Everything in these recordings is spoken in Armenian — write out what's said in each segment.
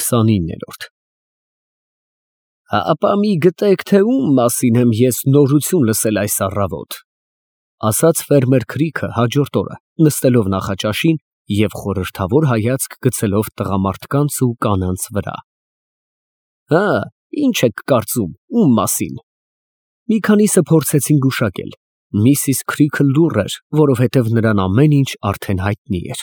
29-րդ Ապա մի գտեք, թե ում մասին եմ ես նորություն լսել այս առավոտ, ասաց ֆերմեր Քրիքը հաջորդ օրը, նստելով նախաճաշին և խորհրդավոր հայացք գցելով տղամարդկանց ու կանանց վրա։ Հա, ինչ եք կարծում, ում մասին։ Մի քանիսը փորձեցին գուշակել։ Միսիս Քրիքը լուռ էր, որովհետև նրան ամեն ինչ արդեն հայտնի էր։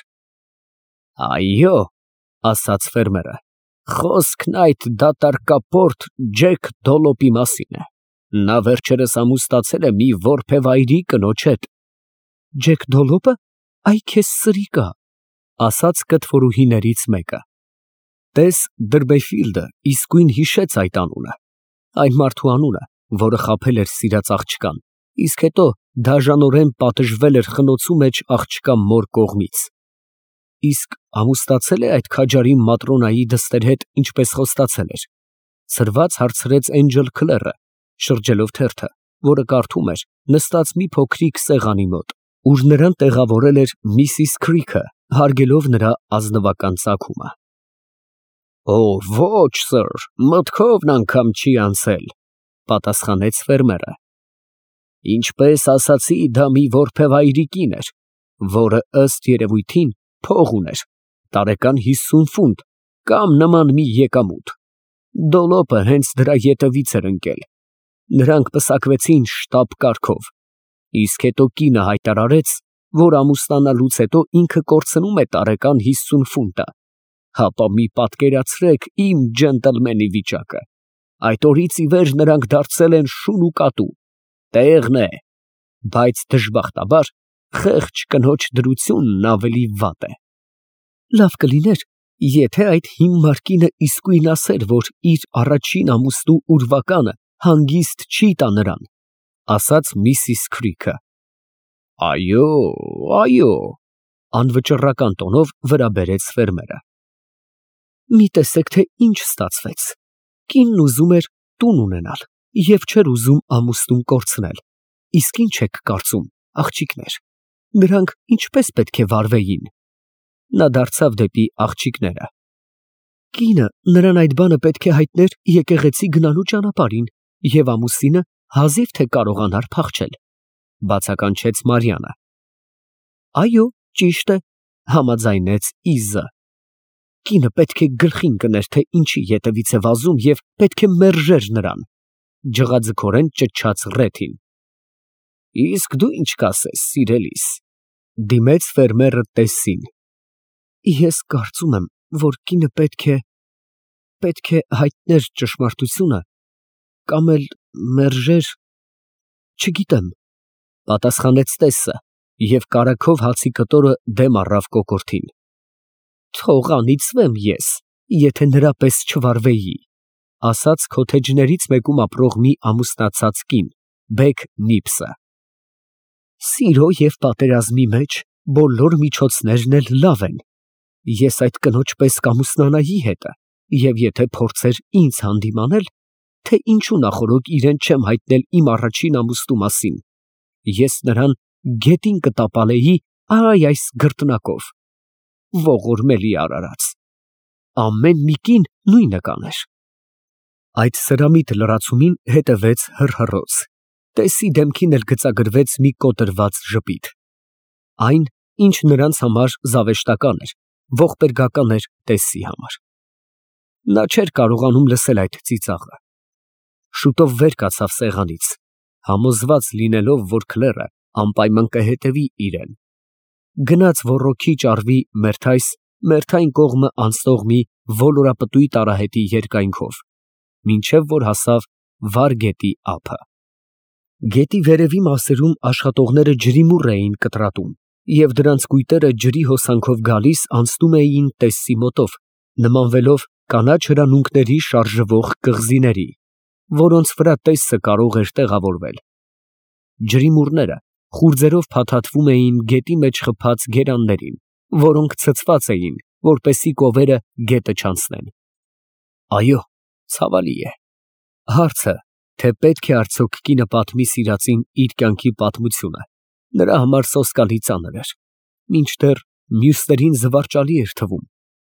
Այո, ասաց ֆերմերը, խոսքն այդ դատարկապորտ Ջեք Դոլոպի մասին է։ Նա վերջերս ամուսնացել է մի որբևայրի կնոջ հետ։ Ջեք Դոլոպը, այ քեզ սրիկա, ասաց կտվորուհիներից մեկը։ Տես Դրբեֆիլդը իսկույն հիշեց այդ անունը, այն մարդու անունը, որը խաբել էր սիրած աղջկան, իսկ հետո դաժանորեն պատժվել էր խնոցու մեջ աղջկա մոր կողմից։ Իսկ ամուսնացել է այդ քաջարի Մատրոնայի դստեր հետ, ինչպես խոստացել էր, սրված հարցրեց Էնջել Քլերը, շրջելով թերթը, որը կարդում էր, նստած մի փոքրիկ սեղանի մոտ, ուր նրան տեղավորել էր Միսիս Քրիքը, հարգելով նրա ազնվական ծագումը։ Օ, ոչ, սըր, մտքովն անգամ չի անցել, պատասխանեց ֆերմերը։ Ինչպես ասացի, դա մի որբևայրի կին էր, որը ըստ երևույթին փող ուներ, տարեկան 50 ֆունտ կամ նման մի եկամուտ։ Դոլոպը հենց դրա ետևից էր ընկել։ Նրանք պսակվեցին շտապ կարգով, իսկ հետո կինը հայտարարեց, որ ամուսնանալուց հետո ինքը կորցնում է տարեկան 50 ֆունտը։ Հապա մի պատկերացրեք իմ ջենտլմենի վիճակը։ Այդ օրից ի վեր նրանք դարձել են շուն ու կատու։ Տեղն է, բայց դժբախտաբար խեղճ կնոջ դրությունն ավելի վատ է։ Լավ կլիներ, եթե այդ հիմար կինը իսկույն ասեր, որ իր առաջին ամուսնու ուրվականը հանգիստ չի տա նրան, ասաց Միսիս Քրիքը։ Այո, այո, անվճռական տոնով վրա բերեց ֆերմերը։ Մի տեսեք, թե ինչ ստացվեց։ Կինն ուզում էր տուն ունենալ և չէր ուզում ամուսնուն կորցնել։ Իսկ ինչ եք կարծում, աղջիկներ, նրանք ինչպես պետք է վարվեին։ Նա դարձավ դեպի աղջիկները։ Կինը նրան այդ բանը պետք է հայտներ եկեղեցի գնալու ճանապարհին, և ամուսինը հազիվ թե կարողանար փախչել, բացականչեց Մարիանը։ Այո, ճիշտ է, համաձայնեց Իզը։ Կինը պետք է գլխին կներ, թե ինչի ետևից է վազում և պետք է մերժեր նրան, ջղաձգորեն ճչաց Ռեթին։ Իսկ դու ինչ կասես, սիրելիս, դիմեց ֆերմերը Տեսսին։ Ես կարծում եմ, որ կինը պետք է հայտներ ճշմարտությունը, կամ էլ մերժեր, չգիտեմ, պատասխանեց Տեսսը և կարագով հացի կտորը դեմ առավ կոկորդին։ Թող անիծվեմ ես, եթե նրա պես չվարվեի, ասաց քոթեջներից մեկում ապրող մի ամուսնացած կին, Բեգ Նիփսը։ Սիրո և պատերազմի մեջ բոլոր միջոցներն էլ լավ են։ Ես այդ կնոջ պես կամուսնանայի հետը, և եթե փորձեր ինձ հանդիմանել, թե ինչու նախօրոք իրեն չեմ հայտնել իմ առաջին ամուսնու մասին, ես նրան գետին կտապալեի այ այս գրտնակով։ Ողորմելի արարած, ամեն մի կին նույնը կաներ։ Այդ սրամիտ լրացումին հետևեց հռհռոց։ Տեսի դեմքին էլ գծագրվեց մի կոտրված ժպիտ։ Այն, ինչ նրանց համար զավեշտական էր, ողբերգական էր Տեսսի համար։ Նա չէր կարողանում լսել այդ ծիծաղը։ Շուտով վեր կացավ սեղանից, համոզված լինելով, որ Քլերը անպայման կհետևի իրեն։ Գնաց ոռոգիչ առվի մերթային կողմը անցնող մի ոլորապտույտ արահետի երկայնքով, մինչև որ հասավ վար գետի ափը։ Գետի վերևի մասերում աշխատողները ջրիմուռ էին կտրատում, և դրանց կույտերը ջրի հոսանքով գալիս անցնում էին Տեսսի մոտով, նմանվելով կանաչ հրանունքների շարժվող կղզիների, որոնց վրա Տեսսը կարող էր տեղավորվել։ Ջրիմուռները խուրձերով փաթաթվում էին գետի մեջ խփած գերաններին, որոնք ցցված էին, որպեսզի կովերը գետը չանցնեն։ Այո, ցավալի է։ Հարցը, թե պետք է արդյոք կինը պատմի սիրածին իր կյանքի պատմությունը, նրա համար սոսկալի ծանր էր, մինչդեռ մյուսներին զվարճալի էր թվում,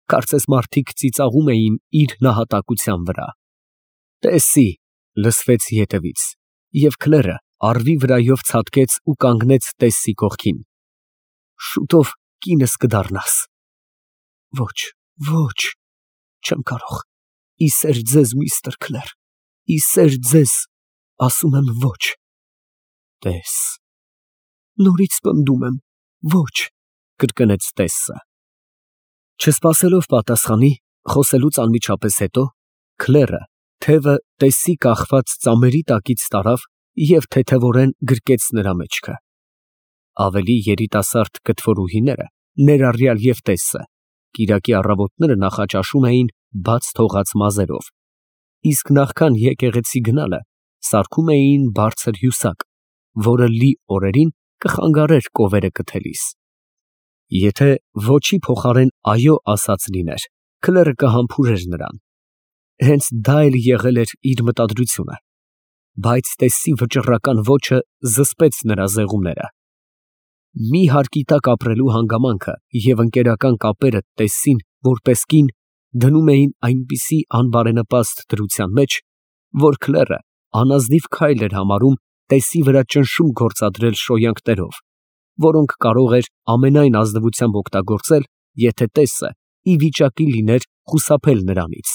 Կարծես մարդիկ ծիծաղում էին իր նահատակության վրա։ Տեսի, լսվեց ետևից, և Քլերը առվի վրայով ցատկեց ու կանգնեց Տեսսի կողքին։ Շուտով կինս կդառնաս։ Ոչ, ոչ, չեմ կարող։ Ի սեր ձեզ, միստր Քլեր, ի սեր ձեզ, ասում եմ ոչ։ Տես, նորից պնդում եմ, ոչ, կրկնեց Տեսսը։ Չսպասելով պատասխանի, խոսելուց անմիջապես հետո, Քլերը թևը Տեսսի կախված ծամերի տակից տարավ և թեթևորեն գրկեց նրա մեջքը։ Ավելի երիտասարդ կտվորուհիները, ներառյալ և Տեսսը, կիրակի առավոտները նախաճաշում էին բաց թողած մազերով, իսկ նախքան եկեղեցի գնալը սարքում էին բարձր հյուսակ, որը լի օրերին կխանգարեր կովերը կթելիս։ Եթե ոչի փոխարեն այո ասած լիներ, Քլերը կհամբուրեր նրան։ Հենց դա էլ եղել էր իր մտադրությունը, բայց Տեսսի վճռական ոչը զսպեց նրա զեղումները։ Մի հարկի տակ ապրելու հանգամանքը և ընկերական կապերը Տեսսին որպես կին դնում էին այնպիսի անբարենպաստ դրության մեջ, որ Քլերը անազնիվ քայլ էր համարում Տեսսի վրա ճնշում գործադրել շոյանքներով, որոնք կարող էր ամենայն ազնվությամբ օգտագործել, եթե Տեսսը ի վիճակի լիներ խուսափել նրանից։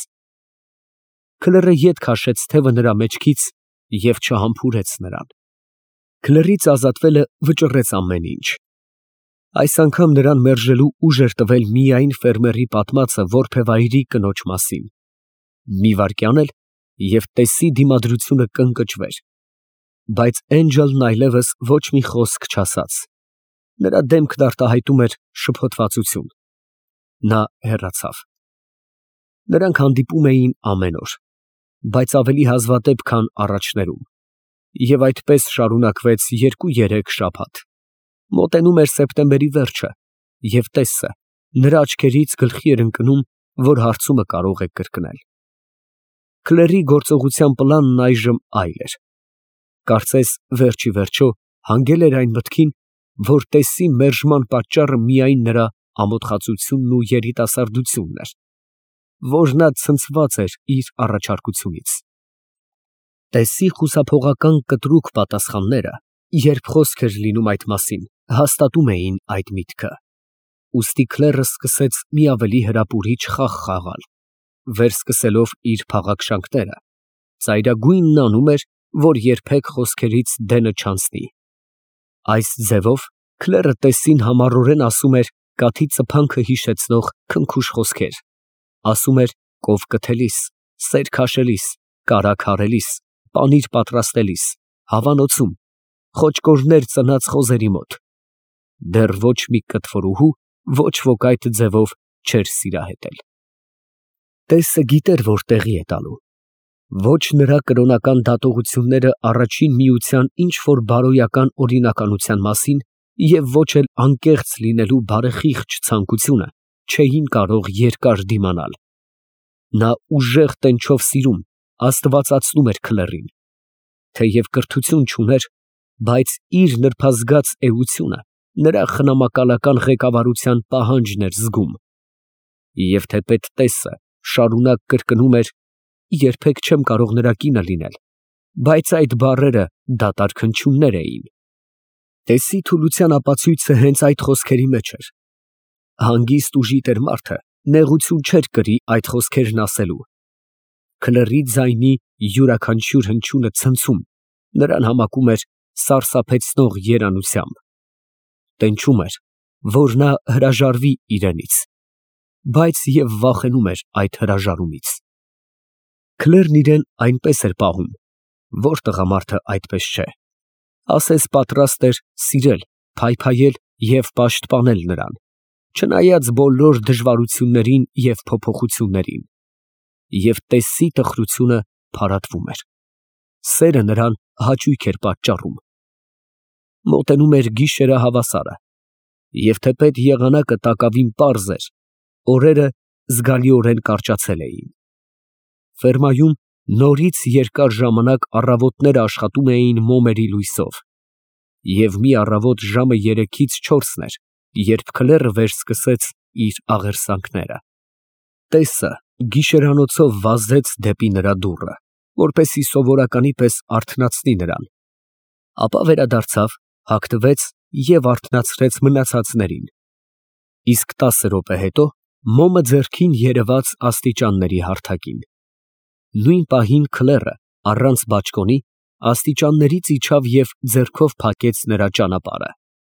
Քլերը ետ քաշեց թևը նրա մեջքից և չհամբուրեց նրան։ Քլերից ազատվելը վճռեց ամեն ինչ։ Այս անգամ նրան մերժելու ուժ էր տվել միայն ֆերմերի պատմածը որբևայրի կնոջ մասին։ Մի վայրկյան էլ, և Տեսսի դիմադրությունը կընկճվեր, բայց Էնջելն այլևս ոչ մի խոսք չասաց։ Նրա դեմքն արտահայտում էր շփոթվածություն։ Նա հեռացավ։ Նրանք հանդիպում էին ամեն օր, բայց ավելի հազվադեպ, քան առաջներում, և այդպես շարունակվեց 2-3 շաբաթ։ Մոտենում էր սեպտեմբերի վերջը, և Տեսսը նրա աչքերից գլխի էր ընկնում, որ հարցումը կարող է կրկնել։ Քլերի գործողության պլանն այժմ այլ էր։ Կարծես վերջ ի վերջո հանգել էր այն մտքին, որ Տեսսի մերժման պատճառը միայն նրա ամոթխածությունն ու երիտասարդությունն էր, որ նա ցնցված էր իր առաջարկությունից։ Տեսսի խուսափողական կտրուկ պատասխանները, երբ խոսք էր լինում այդ մասին, հաստատում էին այդ միտքը։ Ուստի Քլերը սկսեց մի ավելի հրապուրիչ խաղ խաղալ, վերսկսելով իր փաղաքշանքները, ծայրագույնն անում էր, որ երբեք խոսքերից դենը չանցնի։ Այս ձևով Քլերը Տեսսին համառորեն ասում էր կաթի ծփանքը հիշեցնող քնքուշ խոսքեր, ասում էր կով կթելիս, սեր քաշելիս, կարագ հարելիս, պանիր պատրաստելիս, հավանոցում, խոճկորներ ծնած խոզերի մոտ։ Դեռ ոչ մի կտվորուհու ոչ ոք այդ ձևով չէր սիրահետել։ Տեսսը գիտեր, որ տեղի է տալու։ Ոչ նրա կրոնական դատողությունները առաջին միության ինչ-որ բարոյական օրինականության մասին և ոչ էլ անկեղծ լինելու բարեխիղճ ցանկությունը չէին կարող երկար դիմանալ։ Նա ուժեղ տենչով սիրում, աստվածացնում էր Քլերին։ Թեև կրթություն չուներ, բայց իր նրբազգաց էությունը նրա խնամակալական ղեկավարության պահանջն էր զգում։ Եվ թեպետ Տեսսը շարունակ կրկնում էր. երբեք չեմ կարող նրա կինը լինել, բայց այդ բառերը դատարկ հնչյուններ էին։ Տեսսի թուլության ապացույցը հենց այդ խոսքերի մեջ էր։ Հանգիստ ու ժիտ էր մարդը նեղություն չէր կրի այդ խոսքերն ասելու։ Քլերի ձայնի յուրաքանչյուր հնչյունը ցնցում, նրան համակում էր սարսափեցնող երանությամբ։ Տենչում էր, որ նա հրաժարվի իրենից, բայց և վախենում էր այդ հրաժարումից։ Քլերն իրեն այնպես էր պահում, որ տղամարդը այդպես չէ։ Ասես պատրաստ էր սիրել, փայփայել և պաշտպանել նրան, չնայած բոլոր դժվարություններին և փոփոխություններին։ Եվ Տեսսի տխրությունը փարատվում էր։ Սերը նրան հաճույք էր պատճառում։ Մոտենում էր գիշերահավասարը, և թեպետ եղանակը տակավին պարզ էր, օրերը զգալիորեն կարճացել էին։ Ֆերմայում նորից երկար ժամանակ առավոտները աշխատում էին մոմերի լույսով, և մի առավոտ ժամը 3-ից 4-ն էր, երբ Քլերը վերսկսեց իր աղերսանքները։ Տեսը գիշերանոցով վազեց դեպի նրա դուռը, որպեսզի սովորականի պես արթնացնի նրան, ապա վերադարձավ, հագնվեց և արթնացրեց մնացածներին, իսկ 10 րոպե հետո մոմը ձեռքին երևաց աստիճանների հարթակին։ Նույն պահին Քլերը առանց բաճկոնի աստիճաններից իջավ և ձեռքով փակեց նրա ճանապարհը։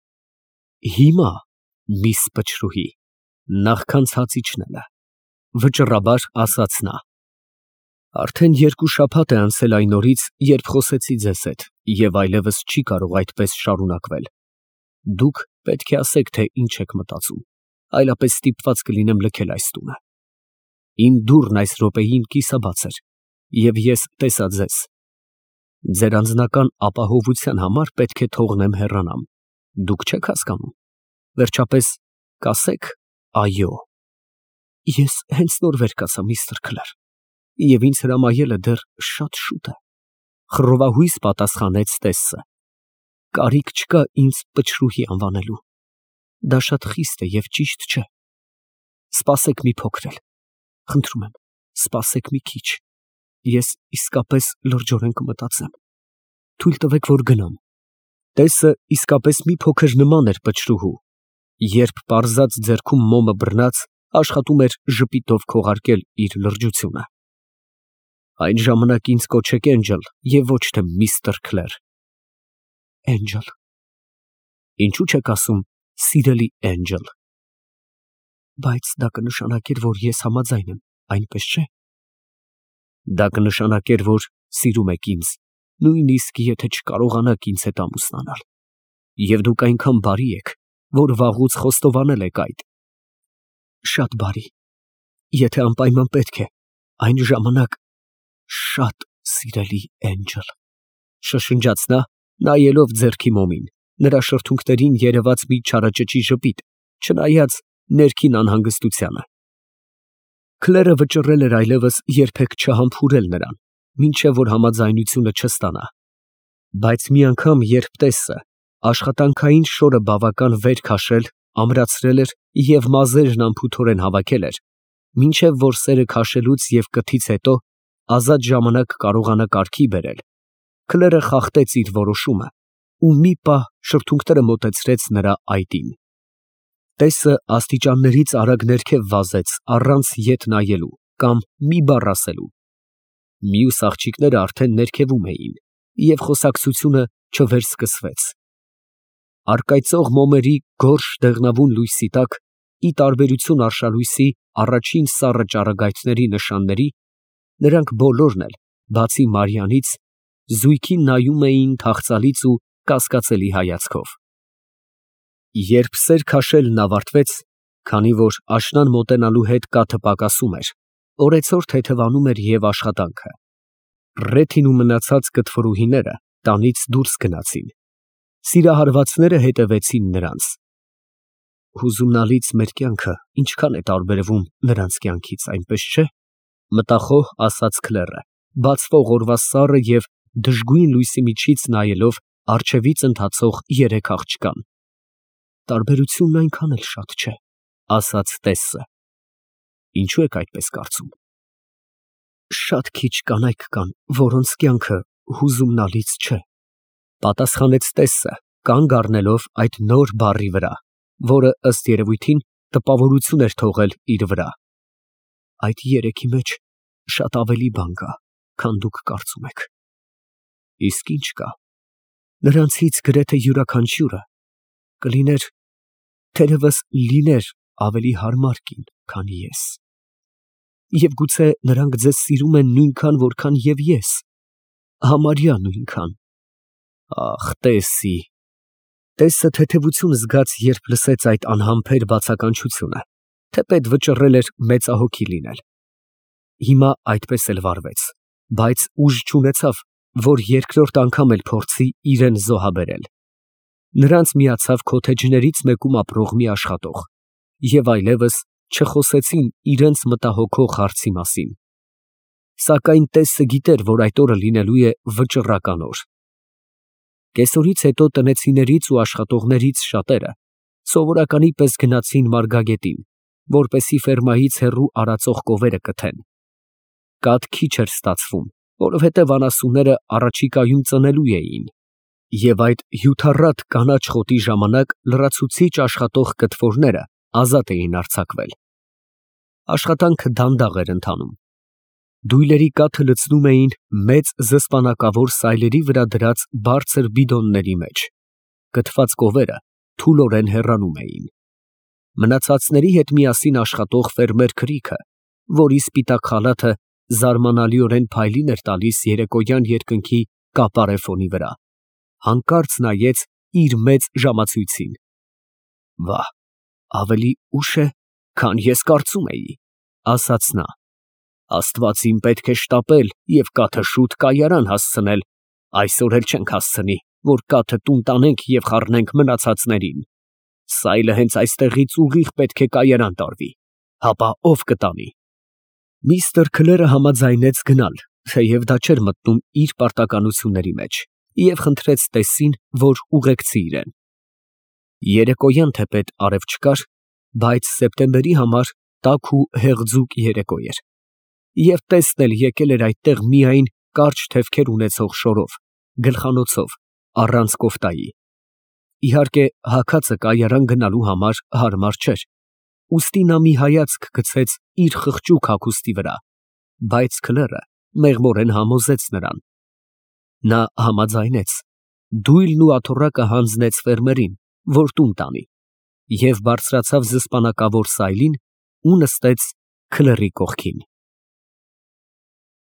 Հիմա, միս փչրուհի, նախքան ցած իջնելը, վճռաբար ասաց նա, արդեն 2 շաբաթ է անցել այն օրից, երբ խոսեցի ձեզ հետ, և այլևս չի կարող այդպես շարունակվել։ Դուք պետք է ասեք, թե ինչ եք մտածում, այլապես ստիպված կլինեմ լքել այս տունը։ Իմ դուռն այս րոպեին կիսաբաց էր, և ես տեսա ձեզ։ Ձեր անձնական ապահովության համար պետք է թողնեմ հեռանամ։ Դուք չեք հասկանում։ Վերջապես, կասեք այո։ Ես հենց նոր վեր կացա, միստր Քլեր, և ինձ հրամայելը դեռ շատ շուտ է, խռովահույս պատասխանեց Տեսսը։ Կարիք չկա ինձ փչրուհի անվանելու։ Դա շատ խիստ է և ճիշտ չէ։ Սպասեք մի փոքր էլ, խնդրում եմ, սպասեք մի քիչ։ Ես իսկապես լրջորեն կմտածեմ։ Թույլ տվեք, որ գնամ։ Տեսը իսկապես մի փոքր նման էր փչրուհու, երբ պարզած ձեռքում մոմը բռնած աշխատում էր ժպիտով քողարկել իր լրջությունը։ Այն ժամանակ ինձ կոչեք Էնջել և ոչ թե միստր Քլեր։ Էնջել։ Ինչու չեք ասում սիրելի Էնջել։ Բայց դա կնշանակեր, որ ես համաձայն եմ, այնպես չէ։ Դա կնշանակեր, որ սիրում եք ինձ, նույնիսկ եթե չկարողանաք ինձ հետ ամուսնանալ։ Եվ դուք այնքան բարի եք, որ վաղուց խոստովանել եք այդ։ Շատ բարի։ Եթե անպայման պետք է, այն ժամանակ շատ սիրելի Էնջել, շշնջաց նա, նայելով ձեռքի մոմին, նրա շրթունքներին երևաց մի չարաճճի ժպիտ, չնայած ներքին անհանգստությանը։ Քլերը վճռել էր այլևս երբեք չհամբուրել նրան, մինչև որ համաձայնությունը չստանա։ Բայց մի անգամ, երբ Տեսսը աշխատանքային շորը բավական վեր քաշել, ամրացրել էր և մազերն անփութորեն հավաքել էր, մինչև որ սերը քաշելուց և կթից հետո ազատ ժամանակ կարողանա կարգի բերել, Քլերը խախտեց իր որոշումը ու մի պահ շրթունքները մոտեցրեց նրա այտին։ Տեսը աստիճաններից արագ ներքև վազեց առանց ետ նայելու կամ մի բառ ասելու։ Մյուս աղջիկները արդեն ներքևում էին, և խոսակցությունը չվերսկսվեց։ Առկայծող մոմերի գորշ դեղնավուն լույսի տակ, ի տարբերություն արշալույսի առաջին սառը ճառագայթների նշանների, նրանք բոլորն էլ, բացի Մարիամից, զույգին նայում էին թախծալից ու կասկածելի հայացքով։ Երբ սեր քաշելն ավարտվեց, քանի որ աշնան մոտենալու հետ կաթը պակասում էր, օրեցօր թեթևանում էր և աշխատանքը, Ռեթին ու մնացած կտվրուհիները տանից դուրս գնացին։ Սիրահարվածները հետևեցին նրանց։ Հուզումնալից մեր կյանքը ինչքան է տարբերվում նրանց կյանքից, այնպես չէ՞, մտախոհ ասաց Քլերը, բացվող օրվա սառը և դժգույն լույսի միջից նայելով առջևից ընթացող 3 աղջկան։ Տարբերությունն այնքան էլ շատ չէ, ասաց Տեսսը։ Ինչու եք այդպես կարծում։ Շատ քիչ կանայք կան, որոնց կյանքը հուզումնալից չէ, պատասխանեց Տեսսը, կանգ առնելով այդ նոր բառի վրա, որը ըստ երևույթին տպավորություն էր թողել իր վրա։ Այդ 3-ի մեջ շատ ավելի բան կա, քան դուք կարծում եք։ Իսկ ինչ կա։ Նրանցից գրեթե յուրաքանչյուրը կլիներ, թերևս լիներ ավելի հարմար կին, քան ես։ Եվ գուցե նրանք ձեզ սիրում են նույնքան, որքան և ես, համարյա նույնքան։ Ախ, Տեսսի։ Տեսսը թեթևություն զգաց, երբ լսեց այդ անհամբեր բացականչությունը, թեպետ վճռել էր մեծահոգի լինել։ Հիմա այդպես էլ վարվեց, բայց ուժ չունեցավ, որ երկրորդ անգամ էլ փորձի իրեն զոհաբերել։ Նրանց միացավ քոթեջներից մեկում ապրող մի աշխատող, և այլևս չխոսեցին իրենց մտահոգող հարցի մասին։ Սակայն Տեսսը գիտեր, որ այդ օրը լինելու է վճռական օր։ Կեսօրից հետո տնեցիներից ու աշխատողներից շատերը սովորականի պես գնացին Մարգագետին, որպեսի ֆերմայից հեռու արածող կովերը կթեն։ Կաթ քիչ էր ստացվում, որովհետև անասունները առաջիկայում ծնելու էին, և այդ հյութառատ կանաչ խոտի ժամանակ լրացուցիչ աշխատող կտորները ազատ էին արձակվել։ Աշխատանքը դանդաղ էր ընթանում։ Դույլերի կաթը լցնում էին մեծ զսպանակավոր սայլերի վրա դրած բարձր բիդոնների մեջ։ Կթված կովերը թուլորեն հեռանում էին։ Մնացածների հետ միասին աշխատող ֆերմեր Քրիքը, որի սպիտակ խալաթը զարմանալիորեն փայլին էր տալիս երեկոյան երկնքի կապարե ֆոնի վրա, հանկարծ նայեց իր մեծ ժամացույցին։ «Վա, ավելի ուշ է, քան ես կարծում էի», ասաց նա։ «Աստված իմ պետք է շտապել և կաթը շուտ կայարան հասցնել, այսօր էլ չենք հասցնի, որ կաթը տուն տանենք և խառնենք մնացածներին։ Սայլը հենց այստեղից ուղիղ պետք է կայարան տարվի, հապա ո՞վ կտանի»։ Միսթր Քլերը համաձայնեց գնալ, թեև դա չէր մտնում իր պարտականությունների մեջ, և խնդրեց Տեսսին, որ ուղեկցի իրեն։ Երեկոյան թեպետ արև չկար, բայց սեպտեմբերի համար տաք ու հեղձուկ երեկո էր, և Տեսսն էլ եկել էր այդտեղ միայն կարճ թևքեր ունեցող շորով, գլխանոցով, առանց կոֆտայի։ Իհարկե, հագածը կայարան գնալու համար հարմար չէր, ուստի նա մի հայացք գցեց իր խղճուկ հագուստի վրա, բայց Քլերը մեղմորեն համոզեց նրան։ Նա համաձայնեց, դույլն ու աթոռակը հանձնեց ֆերմերին, որ տուն տանի, և բարձրացավ զսպանակավոր սայլին ու նստեց Քլերի կողքին։